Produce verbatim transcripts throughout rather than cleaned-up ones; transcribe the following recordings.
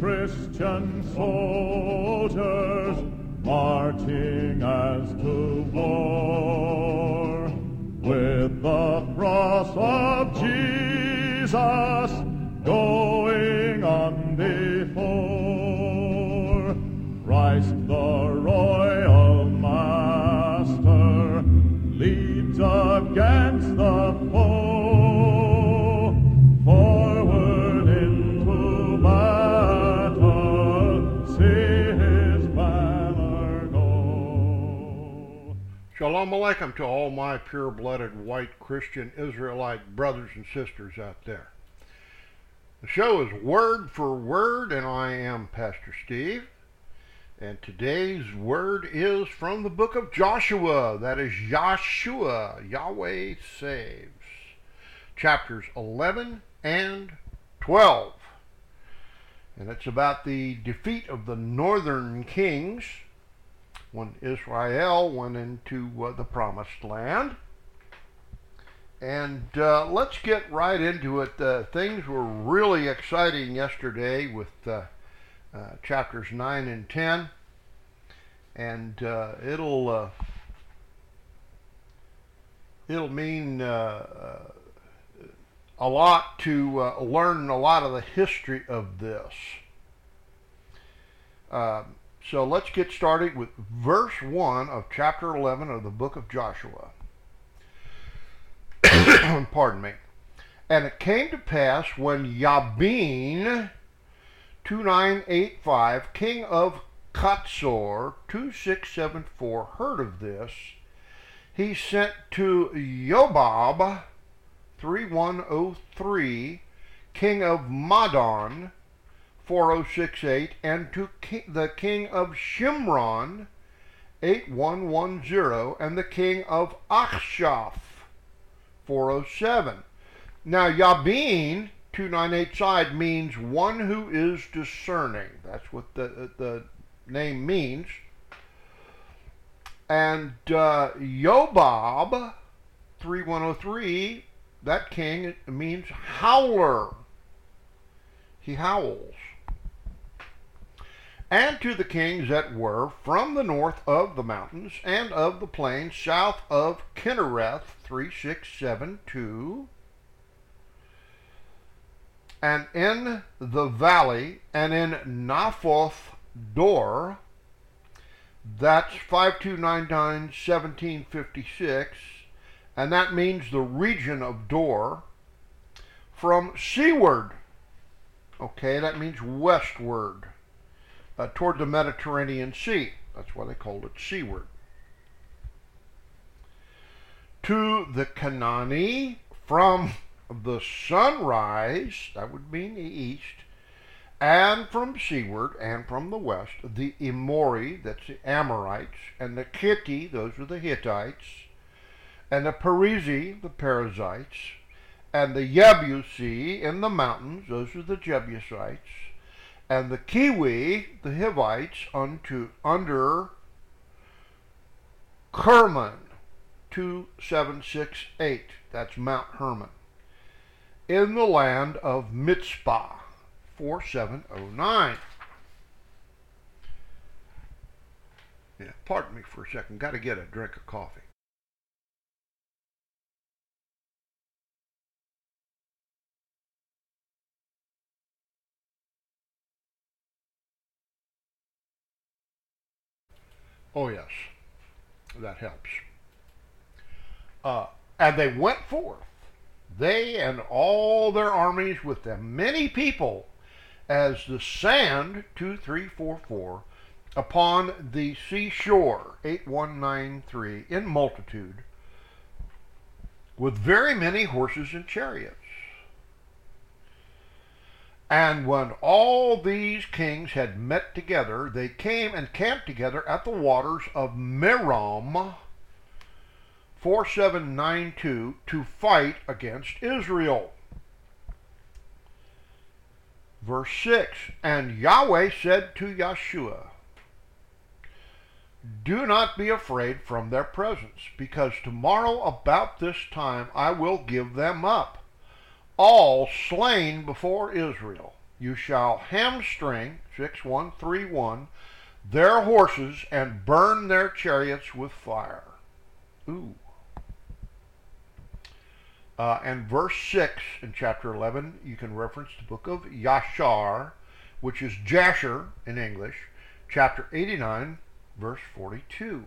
Christian soldiers marching as to war, with the cross of Jesus going on before. Christ the royal master leads against the foe, forward into battle, see his banner go. Shalom Aleichem to all my pure-blooded white Christian Israelite brothers and sisters out there. The show is Word for Word, and I am Pastor Steve. And today's word is from the book of Joshua. That is Yahshua, Yahweh Saves. Chapters eleven and twelve. And it's about the defeat of the northern kings when Israel went into uh, the promised land. And uh, let's get right into it. Uh, things were really exciting yesterday with uh, uh, chapters nine and ten. And uh, it'll uh, it'll mean uh, a lot to uh, learn a lot of the history of this. Uh, so let's get started with verse one of chapter eleven of the book of Joshua. Pardon me. And it came to pass when Yabin two nine eight five, king of Katzor two six seven four, heard of this, he sent to Yobab three one oh three, king of Madon four oh six eight, and to ki- the king of Shimron eight one one zero, and the king of Achshaph four oh seven. Now Yabin two ninety-eight side means one who is discerning. That's what the the name means. And uh, Yobab three one oh three, that king, means howler. He howls. And to the kings that were from the north of the mountains and of the plains south of Kinnereth three six seven two, and in the valley, and in Naphoth Dor, that's five two nine nine seventeen fifty-six, and that means the region of Dor, from seaward, okay, that means westward, uh, toward the Mediterranean Sea. That's why they called it seaward. To the Canaani, from the sunrise, that would mean the east, and from seaward and from the west, the Emori, that's the Amorites, and the Kitti, those are the Hittites, and the Perizi, the Perizzites, and the Yebusi in the mountains, those are the Jebusites, and the Kiwi, the Hivites, unto under Kerman two seven six eight, that's Mount Hermon, in the land of Mitzpah four seven oh nine. Yeah, pardon me for a second, got to get a drink of coffee. Oh yes, that helps. Uh, and they went forth, they and all their armies with them, many people, as the sand, two three four four, upon the seashore, eight one nine three, in multitude, with very many horses and chariots. And when all these kings had met together, they came and camped together at the waters of Merom, four seven nine two, to fight against Israel. Verse six, and Yahweh said to Yahshua, do not be afraid from their presence, because tomorrow about this time I will give them up, all slain before Israel. You shall hamstring, six one three one, their horses and burn their chariots with fire. Ooh. Uh, and verse six in chapter eleven, you can reference the book of Yashar, which is Jasher in English, chapter eighty-nine, verse forty-two.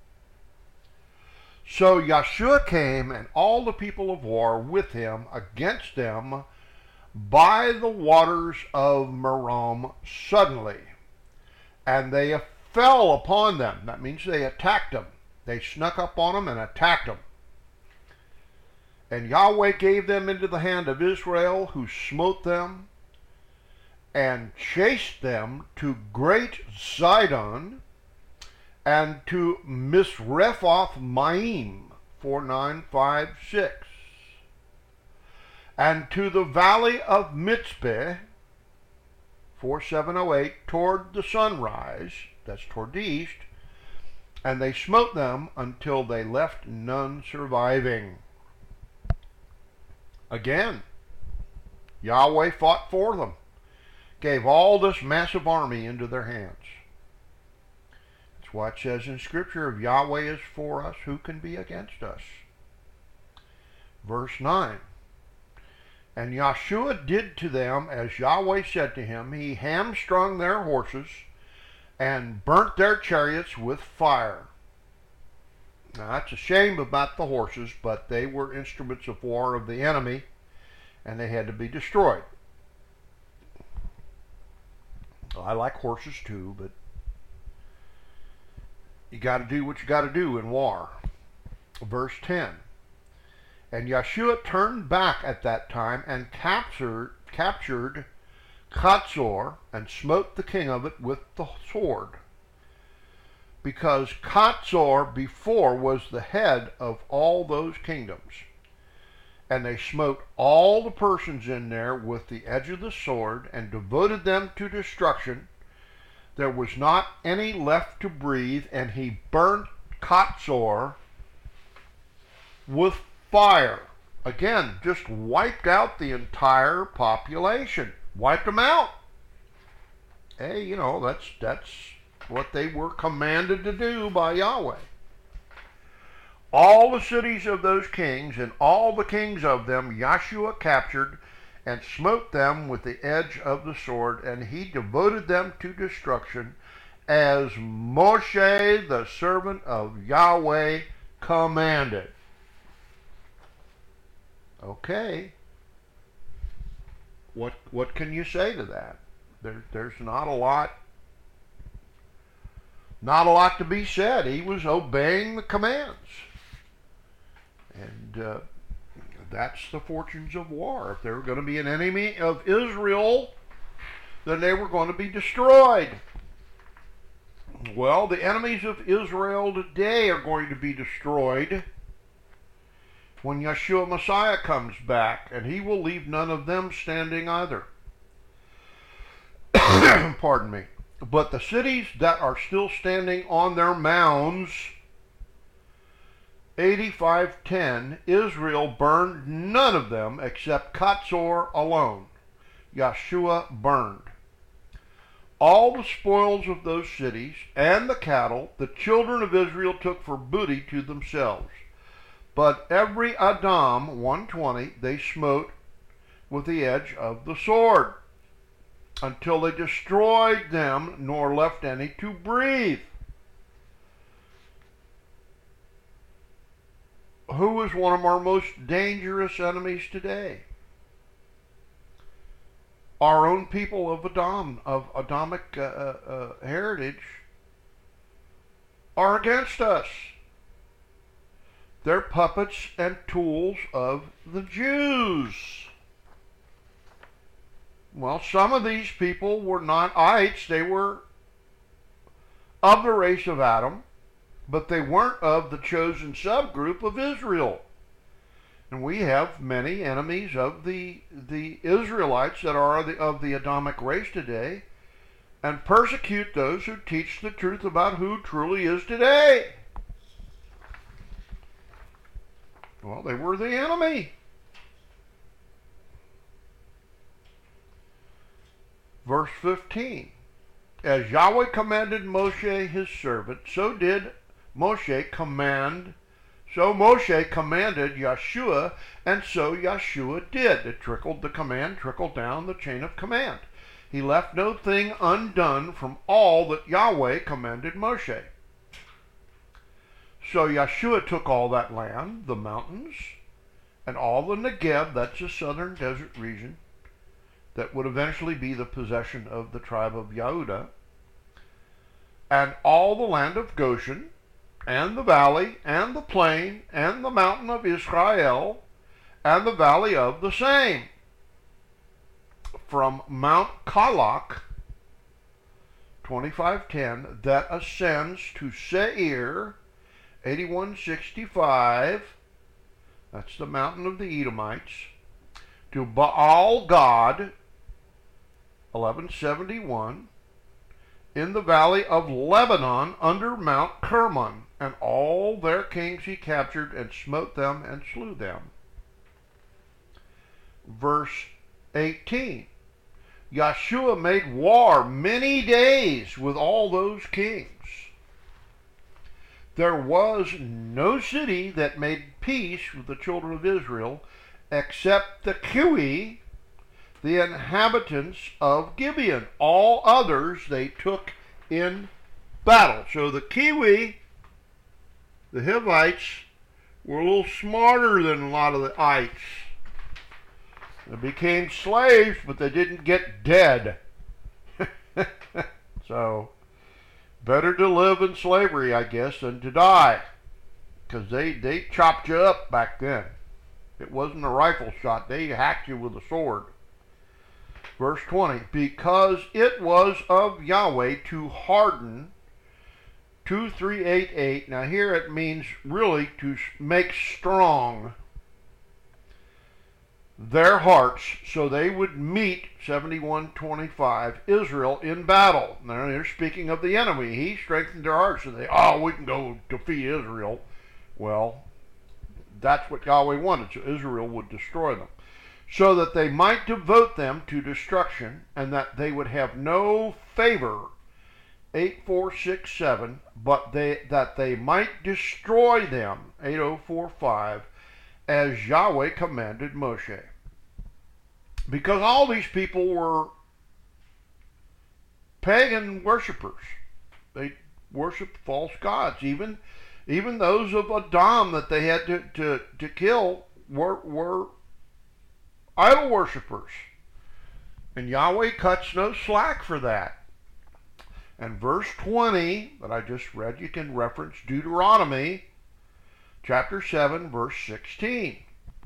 So Yeshua came and all the people of war with him against them by the waters of Merom suddenly. And they fell upon them. That means they attacked them. They snuck up on them and attacked them. And Yahweh gave them into the hand of Israel, who smote them and chased them to Great Zidon and to Misrephoth Maim, four nine five six, and to the valley of Mitzpeh, four seven oh eight, toward the sunrise, that's toward the east, and they smote them until they left none surviving. Again, Yahweh fought for them, gave all this massive army into their hands. That's why it says in Scripture, if Yahweh is for us, who can be against us? Verse nine, and Yeshua did to them as Yahweh said to him. He hamstrung their horses and burnt their chariots with fire. Now, that's a shame about the horses, but they were instruments of war of the enemy, and they had to be destroyed. Well, I like horses too, but you got to do what you got to do in war. Verse ten. And Yeshua turned back at that time and captured, captured Chatzor and smote the king of it with the sword. Because Chatzor before was the head of all those kingdoms. And they smote all the persons in there with the edge of the sword and devoted them to destruction. There was not any left to breathe, and he burnt Chatzor with fire. Again, just wiped out the entire population. Wiped them out. Hey, you know, that's that's what they were commanded to do by Yahweh. All the cities of those kings and all the kings of them Yeshua captured and smote them with the edge of the sword, and he devoted them to destruction as Moshe, the servant of Yahweh, commanded. Okay. What what can you say to that? There, there's not a lot Not a lot to be said. He was obeying the commands. And uh, that's the fortunes of war. If they were going to be an enemy of Israel, then they were going to be destroyed. Well, the enemies of Israel today are going to be destroyed when Yeshua Messiah comes back, and he will leave none of them standing either. Pardon me. But the cities that are still standing on their mounds, eighty-five ten, Israel burned none of them except Chatzor alone. Yeshua burned. All the spoils of those cities and the cattle the children of Israel took for booty to themselves. But every Adam, one twenty, they smote with the edge of the sword, until they destroyed them, nor left any to breathe. Who is one of our most dangerous enemies today? Our own people of Adam, of Adamic uh, uh, heritage, are against us. They're puppets and tools of the Jews. Well, some of these people were not ites. They were of the race of Adam, but they weren't of the chosen subgroup of Israel. And we have many enemies of the, the Israelites that are the, of the Adamic race today, and persecute those who teach the truth about who truly is today. Well, they were the enemy. Verse fifteen. As Yahweh commanded Moshe his servant, so did Moshe command, so Moshe commanded Yeshua, and so Yeshua did. It trickled, the command trickled down the chain of command. He left no thing undone from all that Yahweh commanded Moshe. So Yeshua took all that land, the mountains, and all the Negev, that's the southern desert region, that would eventually be the possession of the tribe of Yehudah, and all the land of Goshen, and the valley, and the plain, and the mountain of Israel, and the valley of the same, from Mount Kalach, twenty-five ten, that ascends to Seir, eighty-one sixty-five, that's the mountain of the Edomites, to Baal Gad, eleven seventy-one, in the valley of Lebanon under Mount Kermon, and all their kings he captured and smote them and slew them. Verse eighteen. Yeshua made war many days with all those kings. There was no city that made peace with the children of Israel except the Kiwi, the inhabitants of Gibeon. All others they took in battle. So the Kiwi, the Hivites, were a little smarter than a lot of the ites. They became slaves, but they didn't get dead. So, better to live in slavery, I guess, than to die. Because they, they chopped you up back then. It wasn't a rifle shot. They hacked you with a sword. Verse twenty. Because it was of Yahweh to harden, two three eight eight. Now here it means really to make strong their hearts, so they would meet, seventy-one twenty-five, Israel in battle. Now they're speaking of the enemy. He strengthened their hearts, so they, oh, we can go defeat Israel. Well, that's what Yahweh wanted, so Israel would destroy them, so that they might devote them to destruction, and that they would have no favor, eight four six seven, but they that they might destroy them, eight oh four five, as Yahweh commanded Moshe. Because all these people were pagan worshippers. They worshiped false gods. Even, even those of Adam that they had to, to, to kill were, were idol worshippers. And Yahweh cuts no slack for that. And verse twenty that I just read, you can reference Deuteronomy chapter seven, verse sixteen.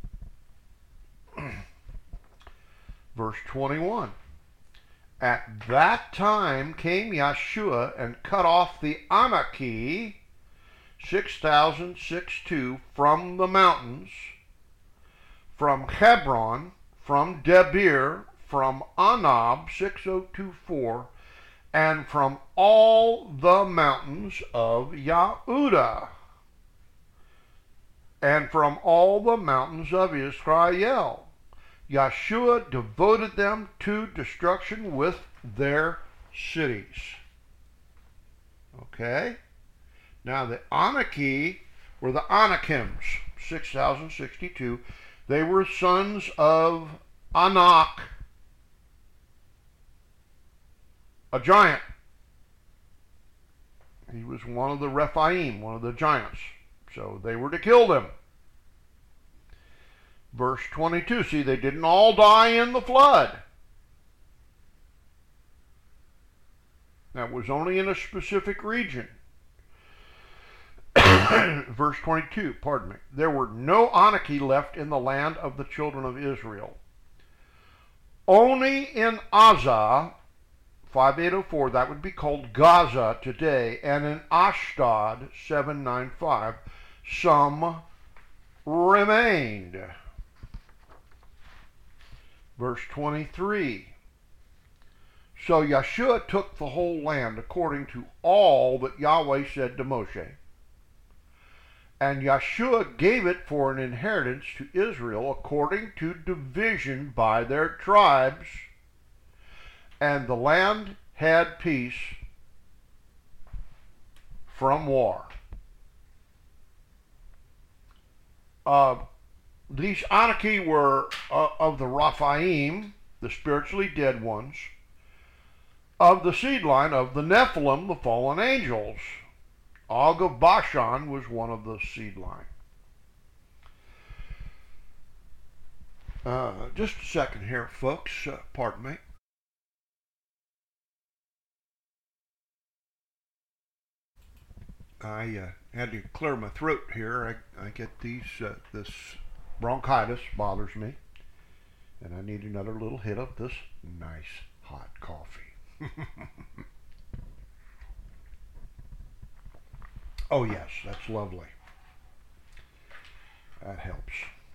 Verse twenty-one. At that time came Yeshua and cut off the Anaki, six thousand sixty-two, from the mountains, from Hebron, from Debir, from Anab, six thousand twenty-four, and from all the mountains of Yehudah, and from all the mountains of Israel. Yeshua devoted them to destruction with their cities. Okay? Now the Anaki were the Anakims, six thousand sixty-two. They were sons of Anak, a giant. He was one of the Rephaim, one of the giants. So they were to kill them. Verse twenty-two, see, they didn't all die in the flood. That was only in a specific region. Verse twenty-two, pardon me. There were no Anaki left in the land of the children of Israel. Only in Azah, fifty-eight oh four, that would be called Gaza today, and in Ashdod, seven ninety-five, some remained. Verse twenty-three. So Yeshua took the whole land according to all that Yahweh said to Moshe. And Yeshua gave it for an inheritance to Israel according to division by their tribes. and the land had peace from war. Uh, these Anaki were uh, of the Raphaim, the spiritually dead ones, of the seed line of the Nephilim, the fallen angels. Og of Bashan was one of the seed line. Uh, just a second here, folks. Uh, pardon me. I uh, had to clear my throat here. I, I get these, uh, this bronchitis bothers me, and I need another little hit of this nice hot coffee. Oh yes, that's lovely. That helps.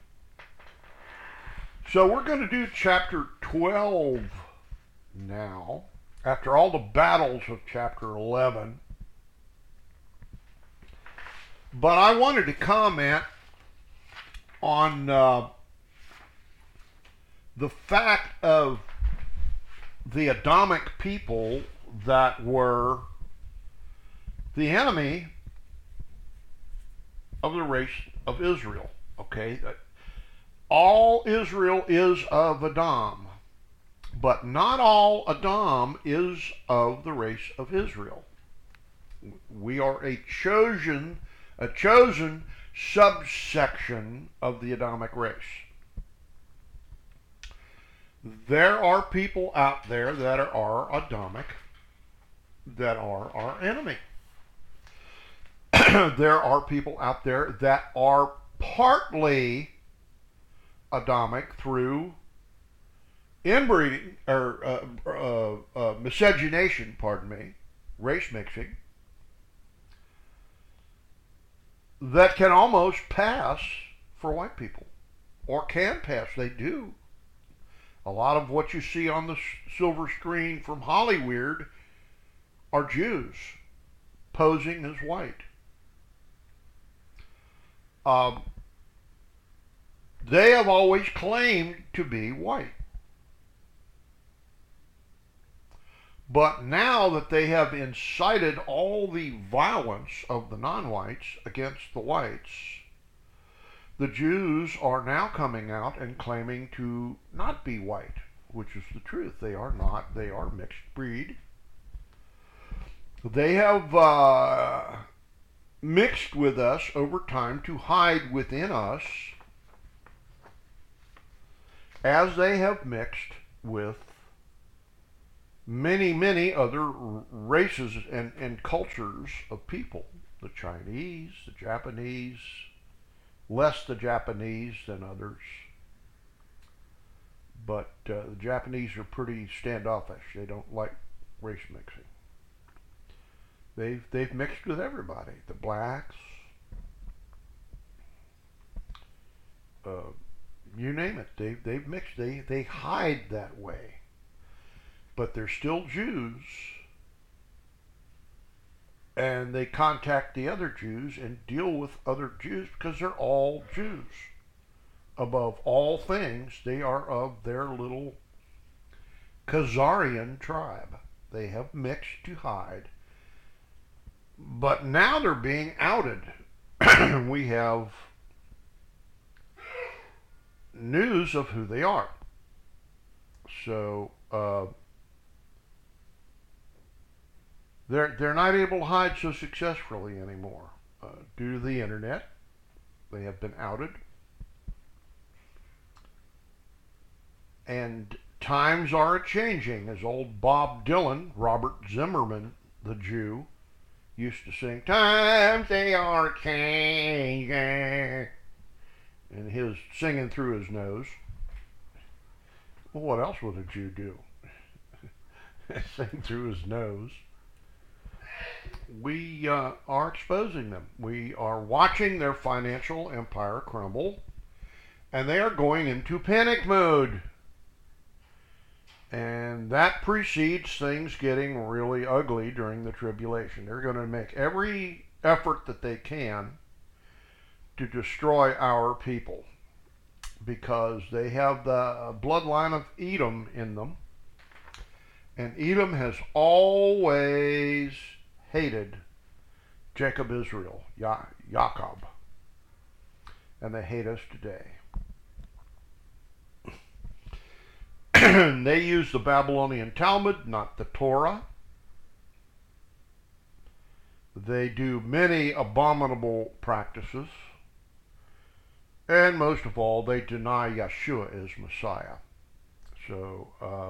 So we're going to do chapter twelve now, after all the battles of chapter eleven. But I wanted to comment on uh, the fact of the Adamic people that were the enemy of the race of Israel. Okay, all Israel is of Adam, but not all Adam is of the race of Israel. We are a chosen a chosen subsection of the Adamic race. There are people out there that are Adamic that are our enemy. There are people out there that are partly Adamic through inbreeding or uh, uh, uh, miscegenation, pardon me, race mixing, that can almost pass for white people, or can pass. They do. A lot of what you see on the silver screen from Hollywood are Jews posing as white. Um, they have always claimed to be white. But now that they have incited all the violence of the non-whites against the whites, the Jews are now coming out and claiming to not be white, which is the truth. They are not. They are mixed breed. They have uh, mixed with us over time to hide within us, as they have mixed with many, many other races and, and cultures of people. The Chinese, the Japanese, less the Japanese than others. But uh, the Japanese are pretty standoffish. They don't like race mixing. They've, they've mixed with everybody. The blacks, uh, you name it. They've, they've mixed. They, they hide that way. But they're still Jews, and they contact the other Jews and deal with other Jews because they're all Jews. Above all things, they are of their little Khazarian tribe. They have mixed to hide. But now they're being outed. We have news of who they are. So, uh, They're, they're not able to hide so successfully anymore. Uh, due to the internet, they have been outed. And times are a-changing, as old Bob Dylan, Robert Zimmerman, the Jew, used to sing, "Times they are changing," and his singing through his nose. Well, what else would a Jew do? Sing through his nose. We uh, are exposing them. We are watching their financial empire crumble, and they are going into panic mode. And that precedes things getting really ugly during the tribulation. They're going to make every effort that they can to destroy our people, because they have the bloodline of Edom in them, And Edom has always hated Jacob Israel, Ya- Jacob. And they hate us today. They use the Babylonian Talmud, not the Torah. They do many abominable practices. And most of all, they deny Yeshua is Messiah. So, uh,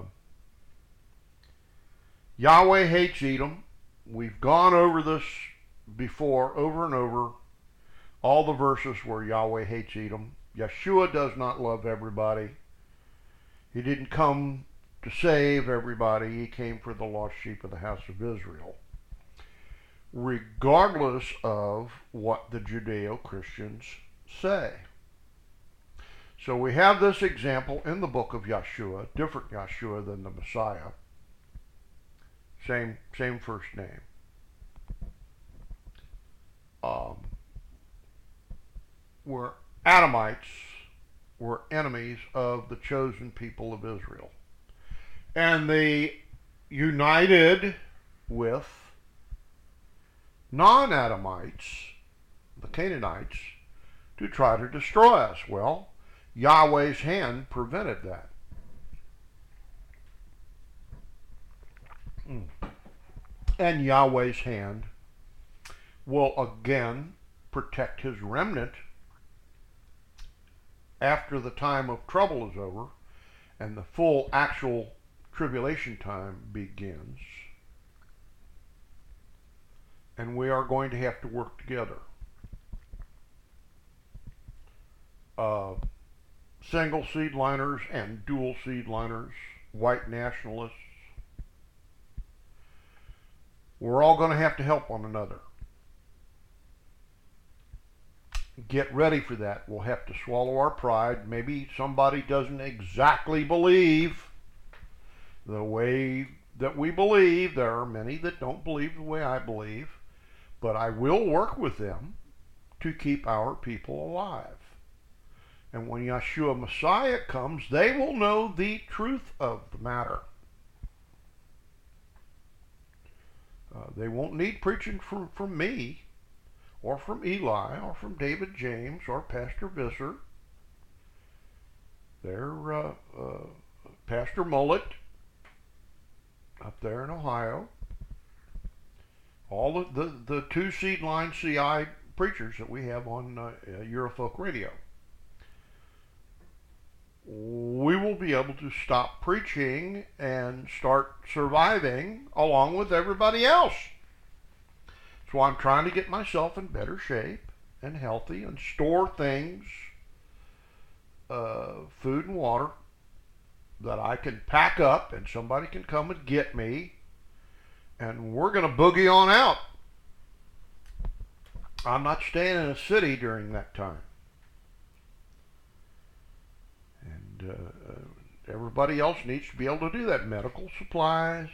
Yahweh hates Edom. We've gone over this before, over and over. All the verses where Yahweh hates Edom. Yeshua does not love everybody. He didn't come to save everybody. He came for the lost sheep of the house of Israel. Regardless of what the Judeo-Christians say. So we have this example in the book of Yeshua, different Yeshua than the Messiah. Same, same first name. Um, where Adamites were enemies of the chosen people of Israel. And they united with non-Adamites, the Canaanites, to try to destroy us. Well, Yahweh's hand prevented that. Mm. And Yahweh's hand will again protect his remnant after the time of trouble is over and the full actual tribulation time begins. And we are going to have to work together. Uh, single seedliners and dual seedliners, white nationalists. We're all going to have to help one another. Get ready for that. We'll have to swallow our pride. Maybe somebody doesn't exactly believe the way that we believe. There are many that don't believe the way I believe. But I will work with them to keep our people alive. And when Yeshua Messiah comes, they will know the truth of the matter. Uh, they won't need preaching from, from me, or from Eli, or from David James, or Pastor Visser. They're uh, uh, Pastor Mullet up there in Ohio. All the, the, the two seedline C I preachers that we have on uh, Eurofolk Radio. We will be able to stop preaching and start surviving along with everybody else. So I'm trying to get myself in better shape and healthy and store things, uh, food and water, that I can pack up and somebody can come and get me. And we're going to boogie on out. I'm not staying in a city during that time. And uh, everybody else needs to be able to do that. Medical supplies.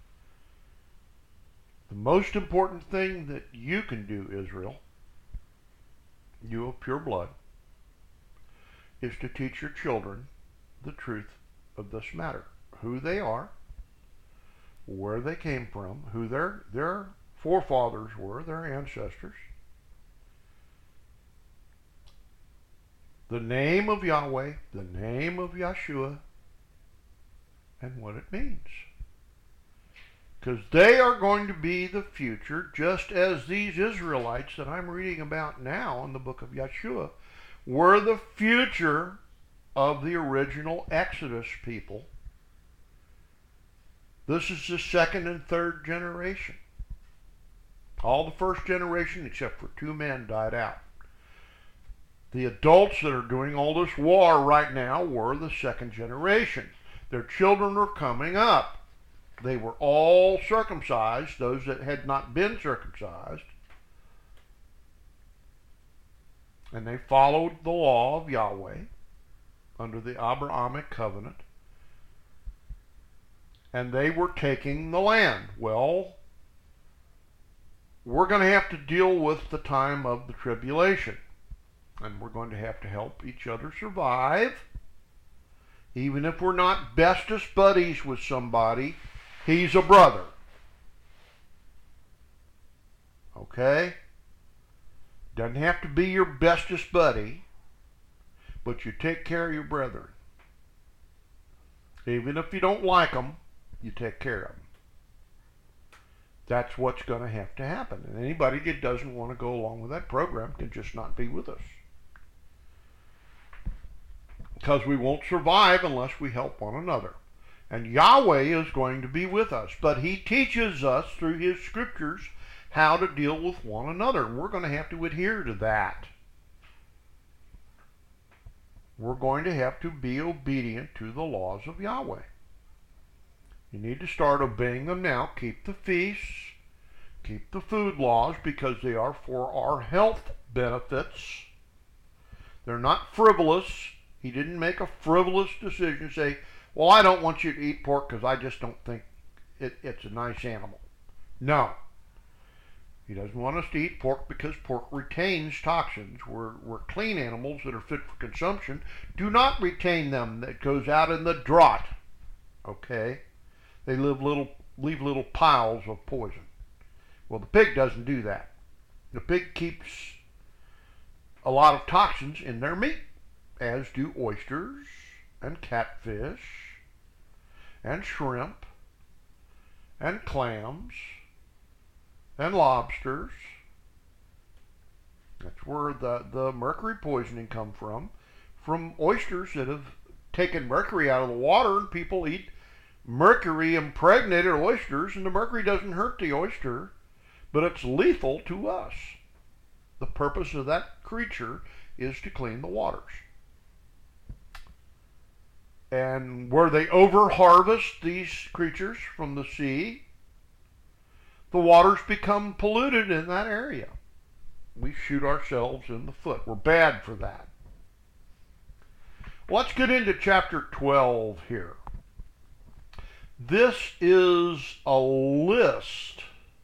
The most important thing that you can do, Israel, you of pure blood, is to teach your children the truth of this matter. Who they are, where they came from, who their their forefathers were, their ancestors, the name of Yahweh, the name of Yeshua, and what it means. Because they are going to be the future, just as these Israelites that I'm reading about now in the book of Yeshua were the future of the original Exodus people. This is the second and third generation. All the first generation, except for two men, died out. The adults that are doing all this war right now were the second generation. Their children are coming up. They were all circumcised, those that had not been circumcised. And they followed the law of Yahweh under the Abrahamic covenant. And they were taking the land. Well, we're going to have to deal with the time of the tribulation. And we're going to have to help each other survive. Even if we're not bestest buddies with somebody, He's a brother. Okay? Doesn't have to be your bestest buddy, but you take care of your brethren. Even if you don't like them, you take care of them. That's what's going to have to happen. And anybody that doesn't want to go along with that program can just not be with us. Because we won't survive unless we help one another. And Yahweh is going to be with us. But He teaches us through His scriptures how to deal with one another. And we're going to have to adhere to that. We're going to have to be obedient to the laws of Yahweh. You need to start obeying them now. Keep the feasts. Keep the food laws because they are for our health benefits. They're not frivolous. He didn't make a frivolous decision to say, well, I don't want you to eat pork because I just don't think it, it's a nice animal. No. He doesn't want us to eat pork because pork retains toxins. We're, we're clean animals that are fit for consumption. Do not retain them. That goes out in the draught. Okay? They live little, leave little piles of poison. Well, the pig doesn't do that. The pig keeps a lot of toxins in their meat, as do oysters and catfish and shrimp and clams and lobsters. That's where the, the mercury poisoning come from, from oysters that have taken mercury out of the water, and people eat mercury impregnated oysters, and the mercury doesn't hurt the oyster, but it's lethal to us. The purpose of that creature is to clean the waters. And where they over-harvest these creatures from the sea, the waters become polluted in that area. We shoot ourselves in the foot. We're bad for that. Let's get into chapter twelve here. This is a list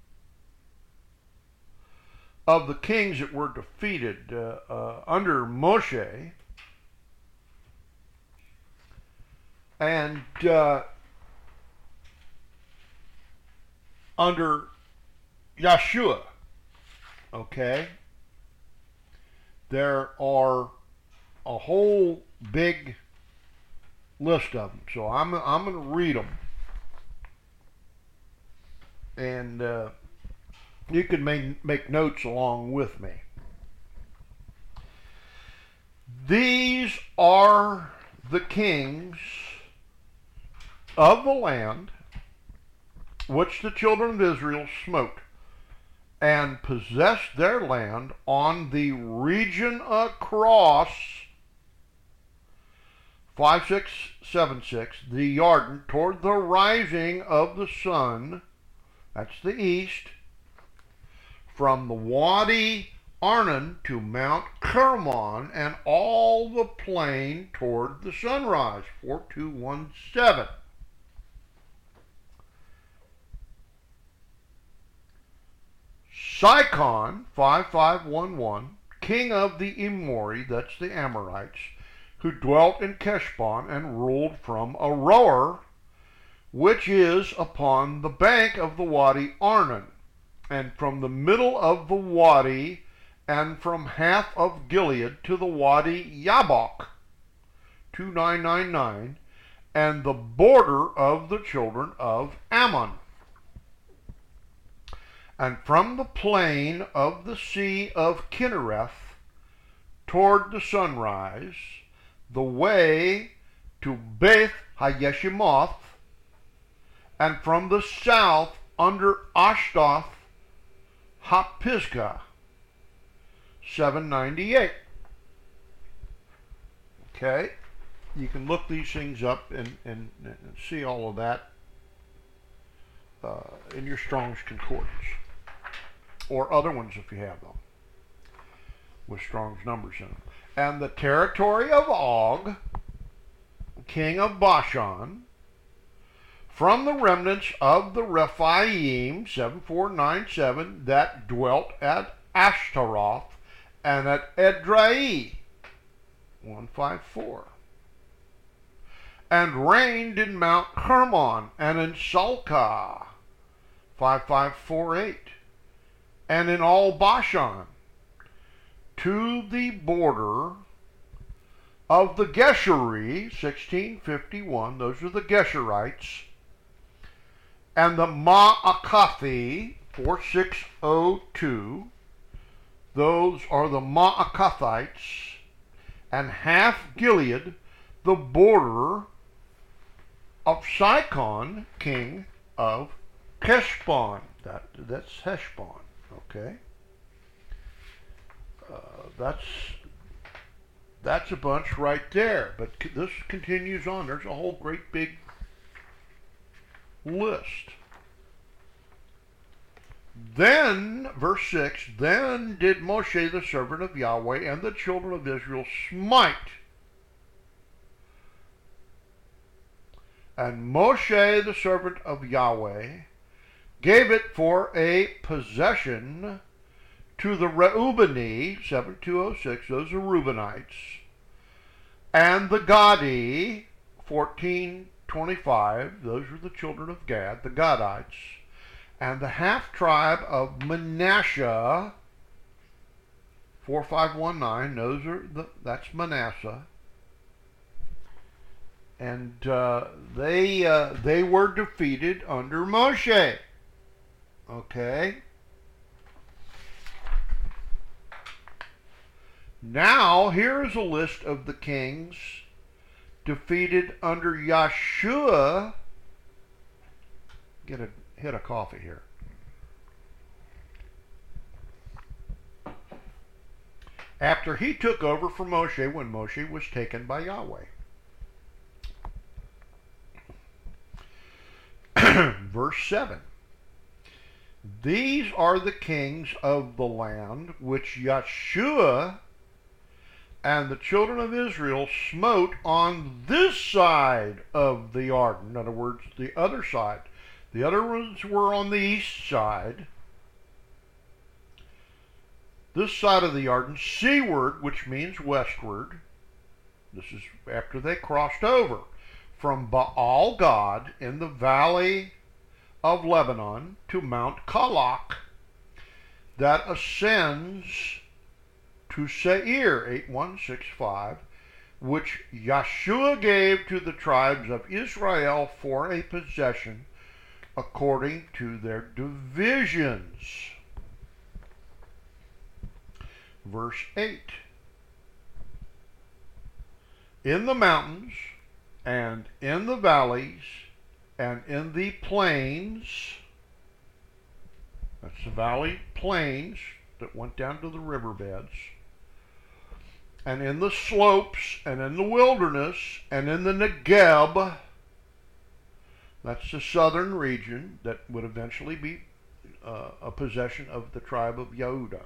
of the kings that were defeated uh, uh, under Moshe. And uh, under Yeshua, okay, there are a whole big list of them. So I'm I'm going to read them, and uh, you can make make notes along with me. These are the kings of the land which the children of Israel smote, and possessed their land on the region across five six seven six, the Yarden, toward the rising of the sun, that's the east, from the Wadi Arnon to Mount Kermon, and all the plain toward the sunrise, four two one seven. Sihon, five five one one, king of the Emori, that's the Amorites, who dwelt in Keshbon and ruled from Aroer, which is upon the bank of the Wadi Arnon, and from the middle of the wadi, and from half of Gilead to the Wadi Yabok, two nine nine nine, and the border of the children of Ammon. And from the plain of the sea of Kinnereth toward the sunrise, the way to Beth Hayeshimoth, and from the south under Ashdoth Hapisgah, seven ninety-eight. Okay, you can look these things up and, and, and see all of that uh, in your Strong's Concordance, or other ones if you have them, with Strong's numbers in them. And the territory of Og, king of Bashan, from the remnants of the Rephaim, seven four nine seven, that dwelt at Ashtaroth, and at Edrei, one five four. and reigned in Mount Hermon, and in Salcah, five five four eight, and in all Bashan, to the border of the Geshuri, sixteen fifty-one, those are the Geshurites, and the Ma'akathi, forty-six oh two, those are the Ma'akathites, and half Gilead, the border of Sihon, king of Heshbon. That, that's Heshbon, okay? Uh, that's that's a bunch right there. But c- this continues on. There's a whole great big list. Then, verse six, then did Moshe the servant of Yahweh and the children of Israel smite. And Moshe the servant of Yahweh gave it for a possession to the Reubeni, seven two oh six, those are Reubenites, and the Gadi, fourteen twenty-five, those are the children of Gad, the Gadites, and the half-tribe of Manasseh, four five one nine, those are the, that's Manasseh, and uh, they uh, they were defeated under Moshe. Okay. Now here is a list of the kings defeated under Yeshua. Get a hit a coffee here. After he took over for Moshe when Moshe was taken by Yahweh. Verse seven. These are the kings of the land which Yeshua and the children of Israel smote on this side of the Jordan. In other words, the other side. The other ones were on the east side. This side of the Jordan, seaward, which means westward. This is after they crossed over from Baal Gad in the valley of Lebanon to Mount Kalak that ascends to Seir, eight one six five, which Yeshua gave to the tribes of Israel for a possession according to their divisions. Verse eight. In the mountains and in the valleys and in the plains, that's the valley plains that went down to the riverbeds, and in the slopes and in the wilderness and in the Negeb, that's the southern region that would eventually be uh, a possession of the tribe of Yehudah.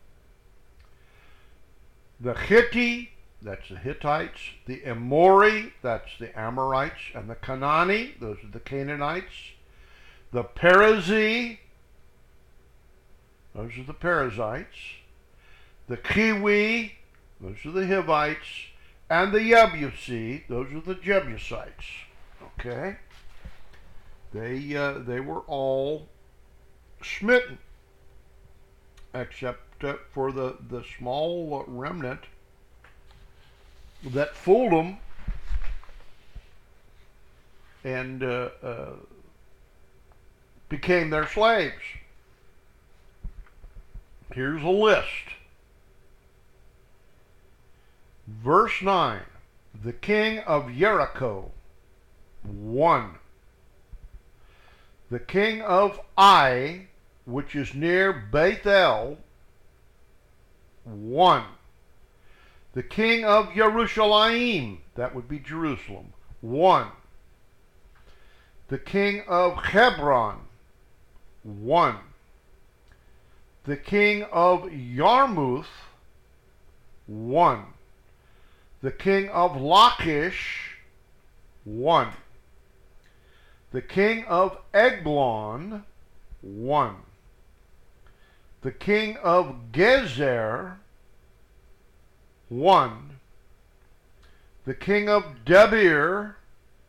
The Hittite, that's the Hittites. The Amori, that's the Amorites. And the Canaani, those are the Canaanites. The Perizzee, those are the Perizzites. The Kiwi, those are the Hivites. And the Jebusi, those are the Jebusites. Okay? They, uh, they were all smitten, except uh, for the, the small remnant that fooled them and uh, uh, became their slaves. Here's a list. Verse nine. The king of Jericho, one. The king of Ai, which is near Bethel, one. The king of Yerushalayim, that would be Jerusalem, one. The king of Hebron, one. The king of Yarmouth, one. The king of Lachish, one. The king of Eglon, one. The king of Gezer, one. The king of Debir,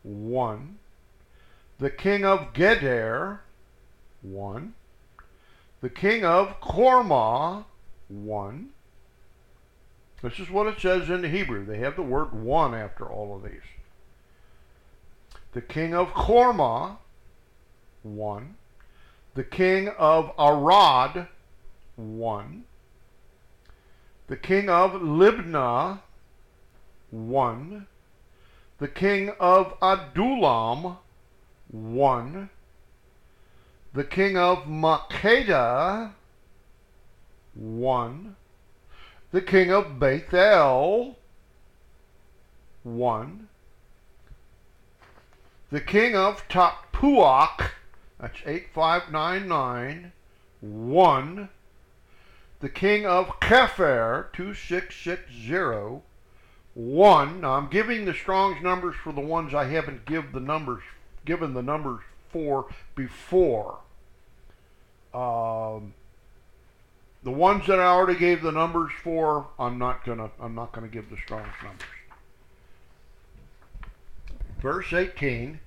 one. The king of Geder, one. The king of Korma, one. This is what it says in the Hebrew. They have the word one after all of these. The king of Korma, one. The king of Arad, one. The king of Libnah, one. The king of Adullam, one. The king of Makkedah, one. The king of Bethel, one. The king of Tappuach, that's eight five nine nine, one. The king of Kepher, two six six zero, one. Now I'm giving the Strong's numbers for the ones I haven't give the numbers, given the numbers for before. Um, the ones that I already gave the numbers for, I'm not gonna I'm not gonna give the Strong's numbers. Verse eighteen.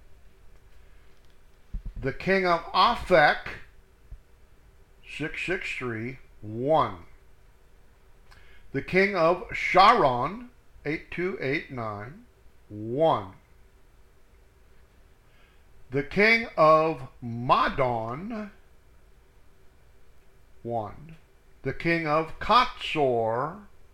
The king of Aphek, six six three, one. The king of Sharon, eight two eight nine, one. The king of Madon, one. The king of Katzor,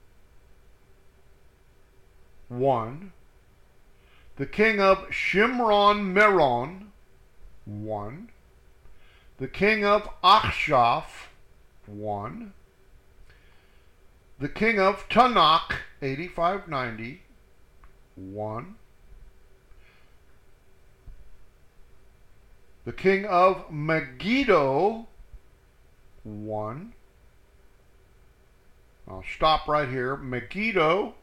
one. The king of Shimron Meron, one. The king of Achshaph, one. The king of Tanakh, eighty-five ninety, one. The king of Megiddo, one. I'll stop right here. Megiddo,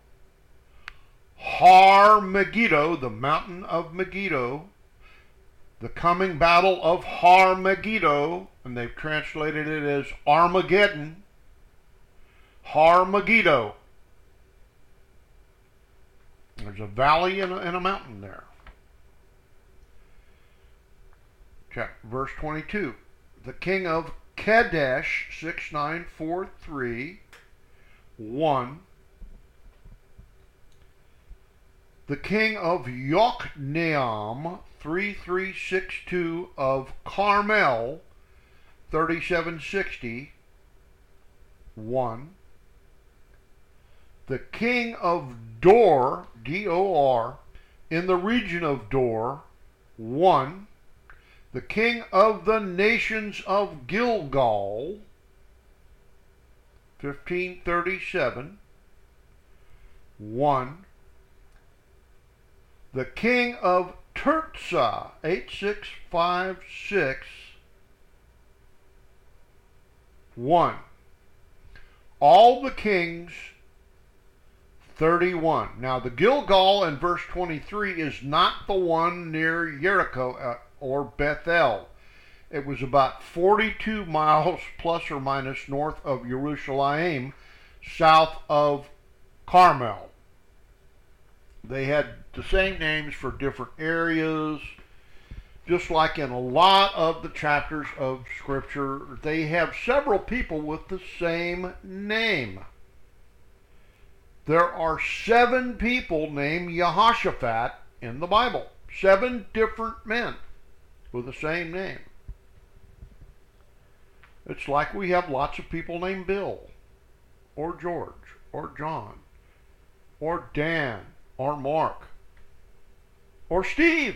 Har Megiddo, the mountain of Megiddo, the coming battle of Har Megiddo, and they've translated it as Armageddon. Har Megiddo. There's a valley and a, and a mountain there. Check verse twenty-two. The king of Kadesh, six nine four three, one. The king of Yokneam, three three six two of Carmel, thirty-seven sixty, one. The king of Dor, D O R, in the region of Dor, one. The king of the nations of Gilgal, fifteen thirty-seven, one. The king of Tirzah, eight six five six, one. All the kings, thirty-one. Now the Gilgal in verse twenty-three is not the one near Jericho uh, or Bethel. It was about forty-two miles plus or minus north of Jerusalem, south of Carmel. They had the same names for different areas, just like in a lot of the chapters of Scripture. They have several people with the same name. There are seven people named Jehoshaphat in the Bible. Seven different men with the same name. It's like we have lots of people named Bill, or George, or John, or Dan, or Mark, or Steve.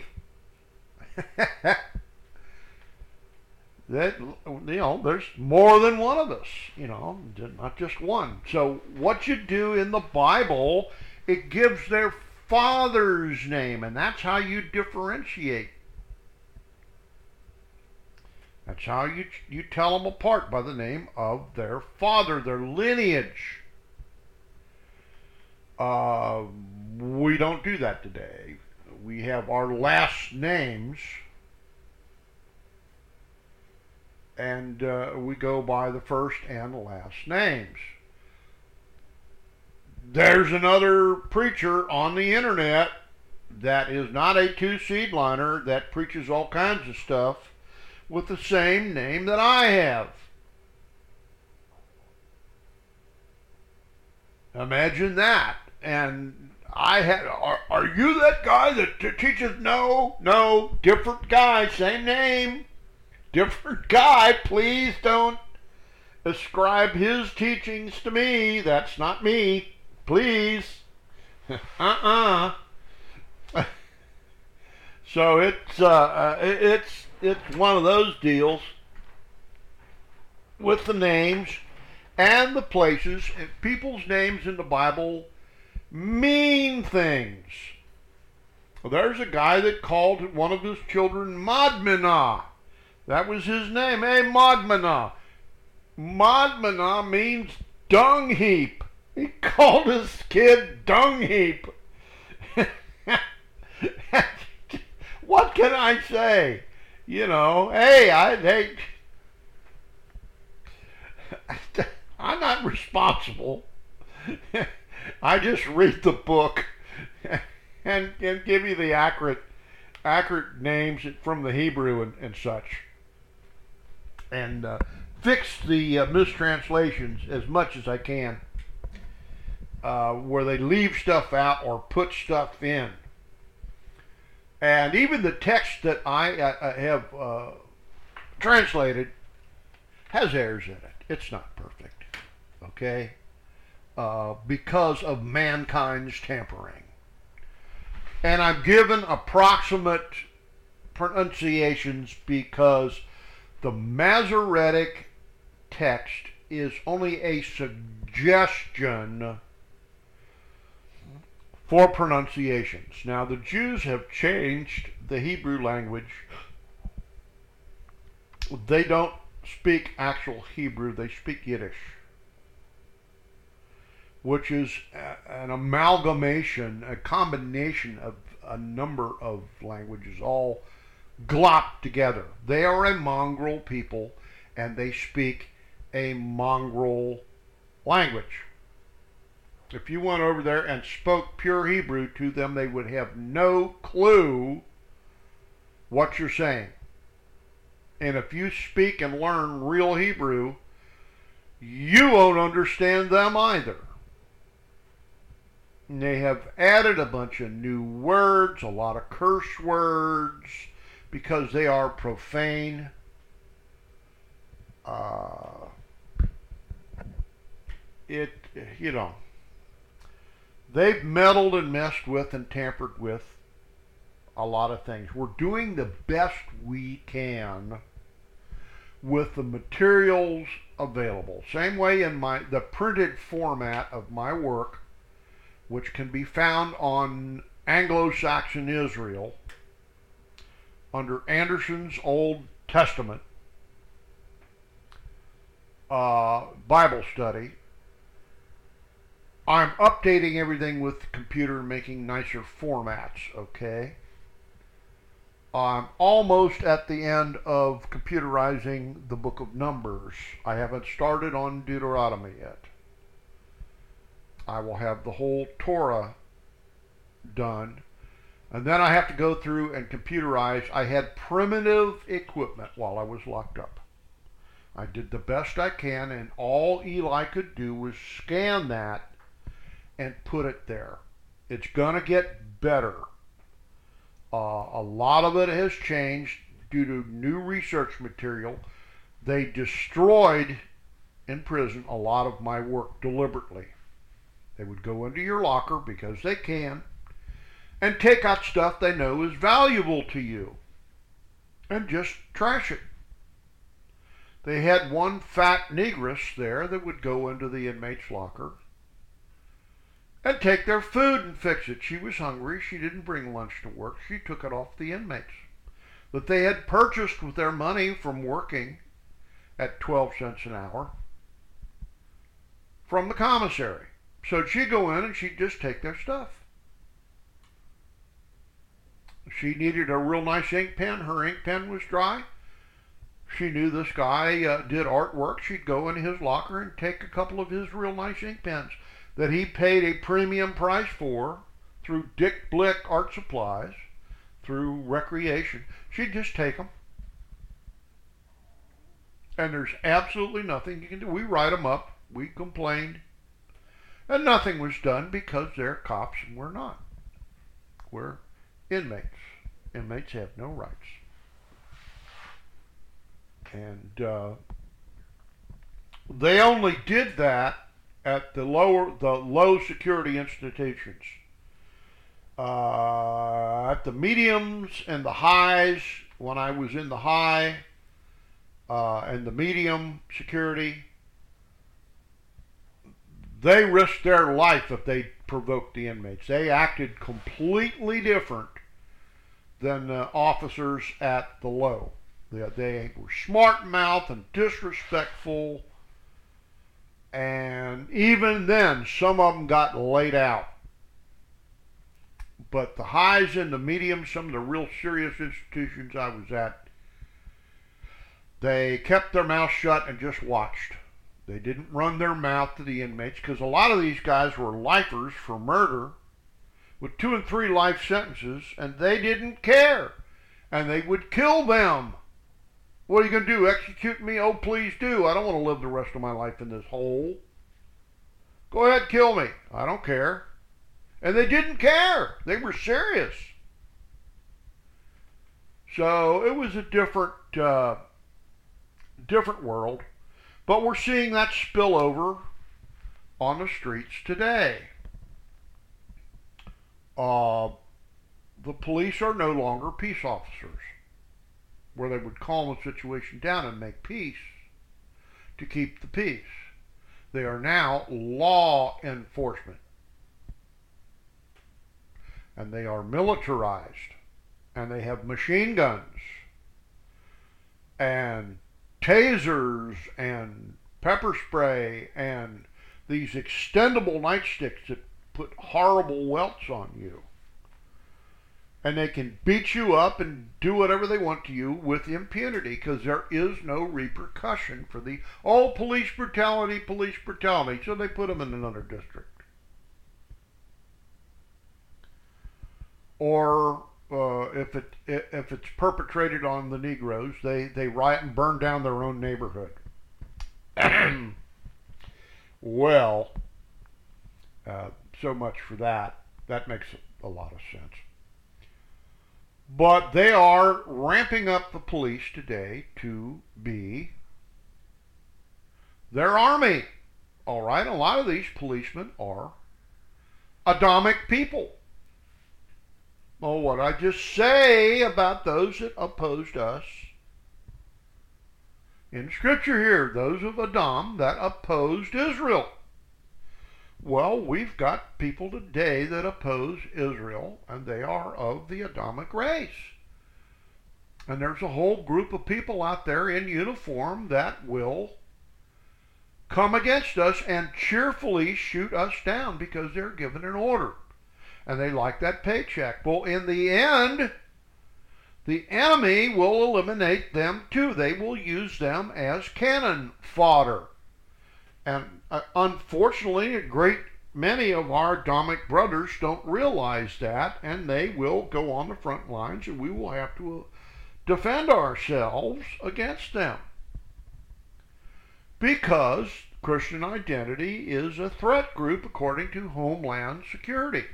That, you know, there's more than one of us, you know, not just one. So what you do in the Bible, it gives their father's name, and that's how you differentiate. That's how you you tell them apart, by the name of their father, their lineage. Uh, we don't do that today. We have our last names, and uh, we go by the first and last names. There's another preacher on the internet that is not a two-seed liner that preaches all kinds of stuff with the same name that I have. Imagine that. And I had, are, are you that guy that t- teaches? No, no, different guy, same name, different guy. Please don't ascribe his teachings to me. That's not me. Please. uh-uh. So it's uh, uh, it's it's one of those deals with the names and the places. And people's names in the Bible mean things. Well, there's a guy that called one of his children Madmenah. That was his name. Hey, Madmenah. Madmenah means dung heap. He called his kid dung heap. What can I say? You know, hey, I hey, I'm not responsible. I just read the book and, and give you the accurate accurate names from the Hebrew and, and such, and uh, fix the uh, mistranslations as much as I can, uh, where they leave stuff out or put stuff in. And even the text that I uh, have uh, translated has errors in it. It's not perfect, okay? Uh, because of mankind's tampering. And I'm given approximate pronunciations because the Masoretic text is only a suggestion for pronunciations. Now, the Jews have changed the Hebrew language. They don't speak actual Hebrew, they speak Yiddish, which is a, an amalgamation, a combination of a number of languages all glopped together. They are a mongrel people, and they speak a mongrel language. If you went over there and spoke pure Hebrew to them, they would have no clue what you're saying. And if you speak and learn real Hebrew, you won't understand them either. And they have added a bunch of new words, a lot of curse words, because they are profane. Uh, it, you know, they've meddled and messed with and tampered with a lot of things. We're doing the best we can with the materials available. Same way in my the printed format of my work, which can be found on Anglo-Saxon Israel under Anderson's Old Testament uh, Bible study. I'm updating everything with the computer and making nicer formats, okay? I'm almost at the end of computerizing the book of Numbers. I haven't started on Deuteronomy yet. I will have the whole Torah done. And then I have to go through and computerize. I had primitive equipment while I was locked up. I did the best I can, and all Eli could do was scan that and put it there. It's going to get better. Uh, a lot of it has changed due to new research material. They destroyed in prison a lot of my work deliberately. They would go into your locker because they can and take out stuff they know is valuable to you and just trash it. They had one fat negress there that would go into the inmate's locker and take their food and fix it. She was hungry. She didn't bring lunch to work. She took it off the inmates that they had purchased with their money from working at twelve cents an hour from the commissary. So she'd go in and she'd just take their stuff. She needed a real nice ink pen. Her ink pen was dry. She knew this guy uh, did artwork. She'd go in his locker and take a couple of his real nice ink pens that he paid a premium price for through Dick Blick Art Supplies, through Recreation. She'd just take them. And there's absolutely nothing you can do. We write them up. We complained. And nothing was done because they're cops and we're not. We're inmates. Inmates have no rights. And uh, they only did that at the lower, the low security institutions. Uh, at the mediums and the highs, when I was in the high uh, and the medium security, they risked their life if they provoked the inmates. They acted completely different than the officers at the low. They, they were smart-mouthed and disrespectful, and even then, some of them got laid out. But the highs and the mediums, some of the real serious institutions I was at, they kept their mouth shut and just watched. They didn't run their mouth to the inmates because a lot of these guys were lifers for murder with two and three life sentences, and they didn't care. And they would kill them. What are you going to do? Execute me? Oh, please do. I don't want to live the rest of my life in this hole. Go ahead, kill me. I don't care. And they didn't care. They were serious. So it was a different, uh, different world. But we're seeing that spill over on the streets today. Uh, the police are no longer peace officers, where they would calm the situation down and make peace to keep the peace. They are now law enforcement. And they are militarized. And they have machine guns. And tasers and pepper spray and these extendable nightsticks that put horrible welts on you. And they can beat you up and do whatever they want to you with impunity because there is no repercussion for the, oh, police brutality, police brutality. So they put them in another district. Or uh, if it if it's perpetrated on the Negroes, they, they riot and burn down their own neighborhood. Well, uh, so much for that. That makes a lot of sense. But they are ramping up the police today to be their army. All right, a lot of these policemen are Adamic people. Well, what I just say about those that opposed us in Scripture here, those of Adam that opposed Israel. Well, we've got people today that oppose Israel, and they are of the Adamic race. And there's a whole group of people out there in uniform that will come against us and cheerfully shoot us down because they're given an order. And they like that paycheck. Well, in the end, the enemy will eliminate them too. They will use them as cannon fodder. And uh, unfortunately, a great many of our Adamic brothers don't realize that, and they will go on the front lines, and we will have to uh, defend ourselves against them. Because Christian identity is a threat group according to Homeland Security.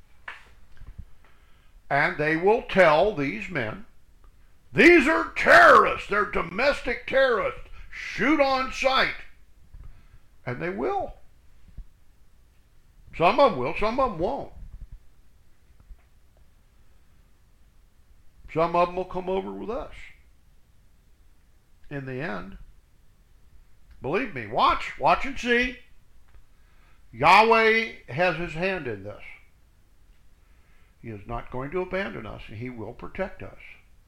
And they will tell these men, these are terrorists, they're domestic terrorists, shoot on sight. And they will. Some of them will, some of them won't. Some of them will come over with us. In the end. Believe me, watch, watch and see. Yahweh has his hand in this. He is not going to abandon us, and he will protect us.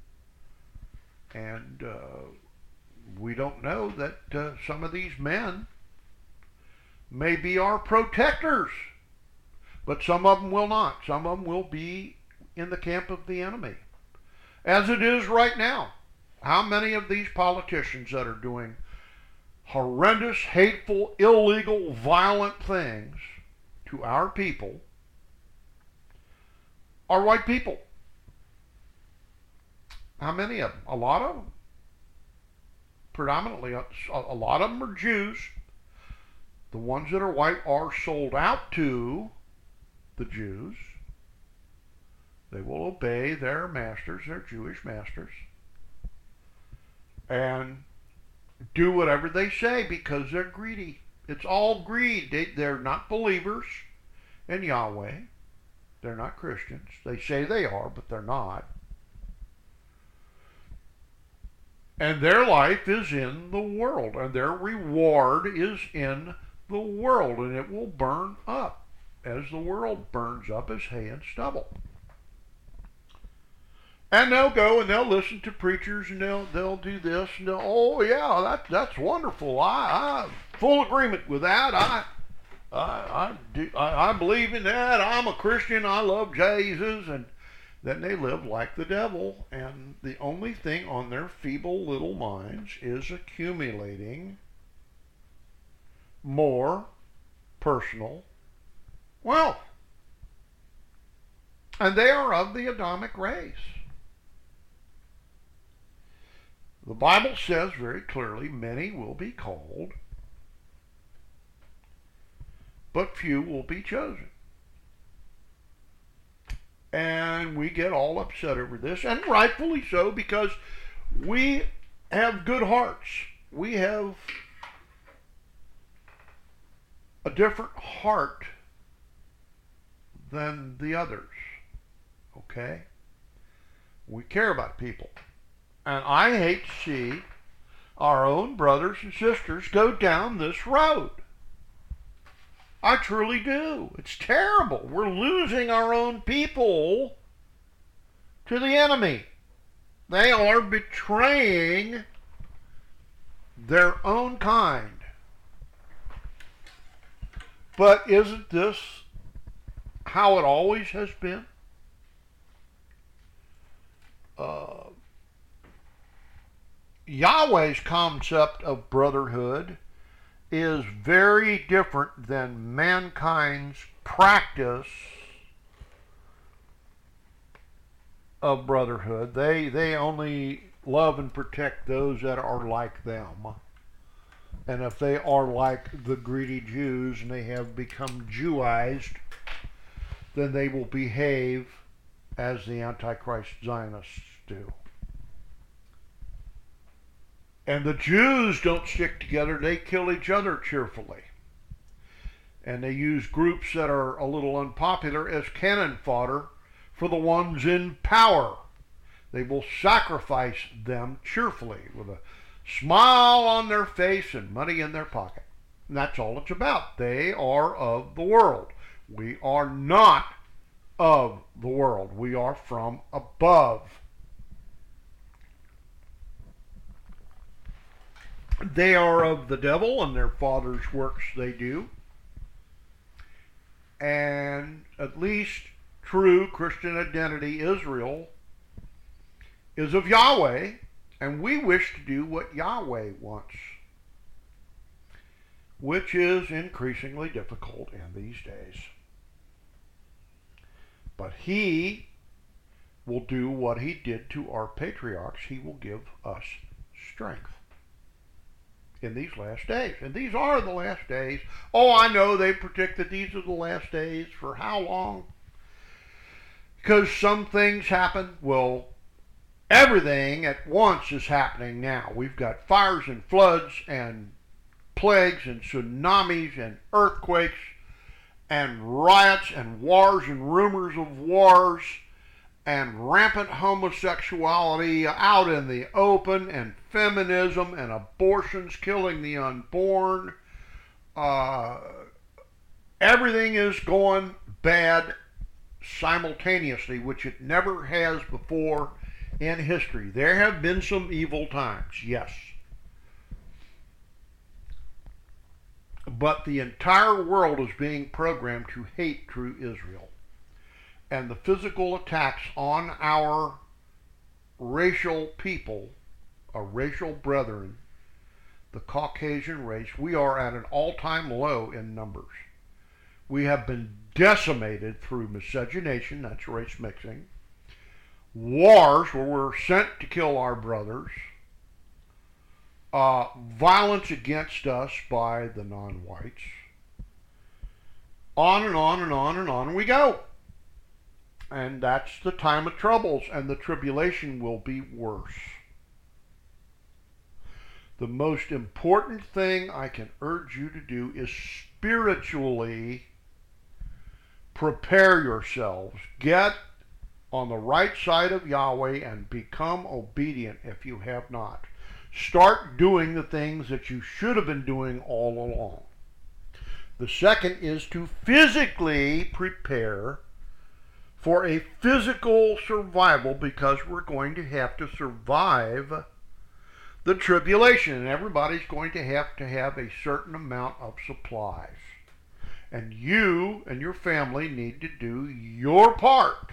And uh, we don't know that uh, some of these men may be our protectors, but some of them will not. Some of them will be in the camp of the enemy, as it is right now. How many of these politicians that are doing horrendous, hateful, illegal, violent things to our people are white people. How many of them? A lot of them. Predominantly, a, a lot of them are Jews. The ones that are white are sold out to the Jews. They will obey their masters, their Jewish masters, and do whatever they say because they're greedy. It's all greed. They, they're not believers in Yahweh. They're not Christians. They say they are, but they're not. And their life is in the world, and their reward is in the world, and it will burn up as the world burns up as hay and stubble. And they'll go and they'll listen to preachers and they'll they'll do this and they'll, oh yeah, that that's wonderful. I I full agreement with that. I I I, do, I I believe in that. I'm a Christian. I love Jesus. And then they live like the devil. And the only thing on their feeble little minds is accumulating more personal wealth. And they are of the Adamic race. The Bible says very clearly, many will be called, but few will be chosen. And we get all upset over this, and rightfully so, because we have good hearts. We have a different heart than the others, okay? We care about people. And I hate to see our own brothers and sisters go down this road. I truly do. It's terrible. We're losing our own people to the enemy. They are betraying their own kind. But isn't this how it always has been? Uh, Yahweh's concept of brotherhood is very different than mankind's practice of brotherhood. They they only love and protect those that are like them. And if they are like the greedy Jews and they have become Jewized, then they will behave as the Antichrist Zionists do. And the Jews don't stick together. They kill each other cheerfully. And they use groups that are a little unpopular as cannon fodder for the ones in power. They will sacrifice them cheerfully with a smile on their face and money in their pocket. And that's all it's about. They are of the world. We are not of the world. We are from above. They are of the devil, and their father's works they do. And at least true Christian identity, Israel, is of Yahweh, and we wish to do what Yahweh wants, which is increasingly difficult in these days. But he will do what he did to our patriarchs. He will give us strength in these last days. And these are the last days. Oh, I know they predict that these are the last days. For how long? Because some things happen. Well, everything at once is happening now. We've got fires and floods and plagues and tsunamis and earthquakes and riots and wars and rumors of wars and rampant homosexuality out in the open and feminism and abortions killing the unborn. Uh, everything is going bad simultaneously, which it never has before in history. There have been some evil times, yes. But the entire world is being programmed to hate true Israel. And the physical attacks on our racial people, our racial brethren, the Caucasian race, we are at an all-time low in numbers. We have been decimated through miscegenation, that's race mixing, wars where we're sent to kill our brothers, uh, violence against us by the non-whites, on and on and on and on we go. And that's the time of troubles, and the tribulation will be worse. The most important thing I can urge you to do is spiritually prepare yourselves. Get on the right side of Yahweh and become obedient if you have not. Start doing the things that you should have been doing all along. The second is to physically prepare for a physical survival, because we're going to have to survive the tribulation, and everybody's going to have to have a certain amount of supplies. And you and your family need to do your part.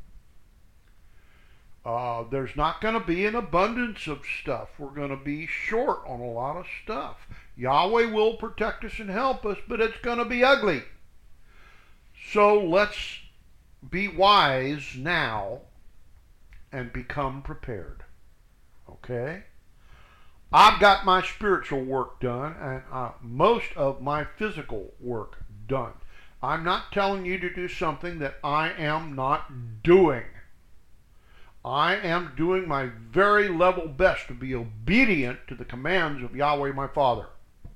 Uh, there's not going to be an abundance of stuff. We're going to be short on a lot of stuff. Yahweh will protect us and help us, but it's going to be ugly. So let's be wise now and become prepared. Okay? I've got my spiritual work done, and uh, most of my physical work done. I'm not telling you to do something that I am not doing. I am doing my very level best to be obedient to the commands of Yahweh my Father.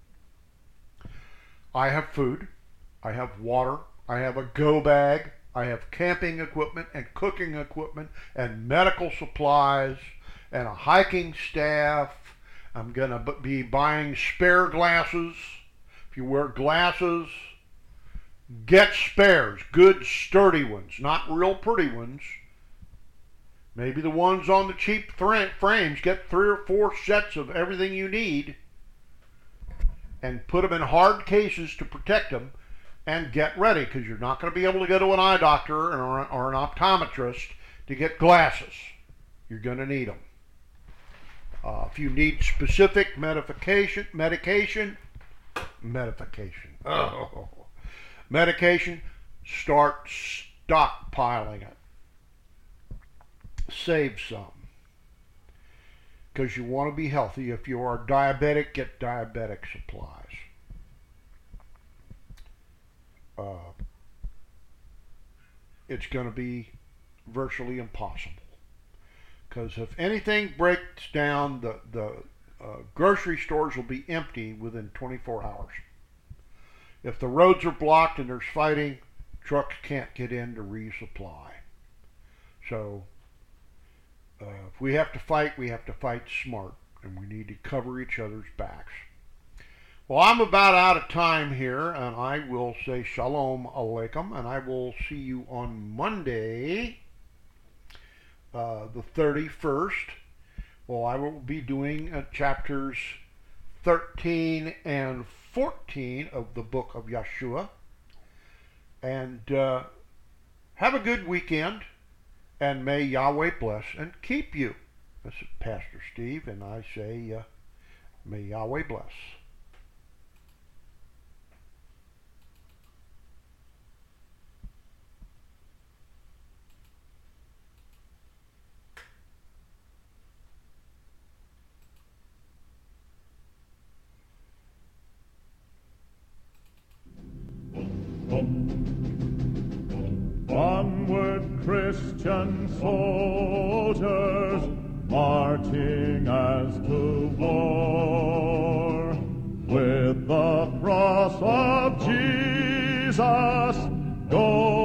I have food, I have water, I have a go bag, I have camping equipment and cooking equipment and medical supplies and a hiking staff. I'm going to be buying spare glasses. If you wear glasses, get spares, good sturdy ones, not real pretty ones. Maybe the ones on the cheap frames. Get three or four sets of everything you need and put them in hard cases to protect them, and get ready, because you're not going to be able to go to an eye doctor or, or an optometrist to get glasses. You're going to need them. Uh, if you need specific medication, medication, medication, oh, medication, start stockpiling it. Save some, because you want to be healthy. If you are diabetic, get diabetic supplies. Uh, it's going to be virtually impossible, because if anything breaks down, the, the uh, grocery stores will be empty within twenty-four hours. If the roads are blocked and there's fighting, trucks can't get in to resupply. So uh, if we have to fight, we have to fight smart, and we need to cover each other's backs. Well, I'm about out of time here, and I will say Shalom Aleichem, and I will see you on Monday, uh, the thirty-first. Well, I will be doing uh, chapters thirteen and fourteen of the book of Yeshua. And uh, have a good weekend, and may Yahweh bless and keep you. This is Pastor Steve, and I say, uh, may Yahweh bless. Onward, Christian soldiers, marching as to war, with the cross of Jesus, go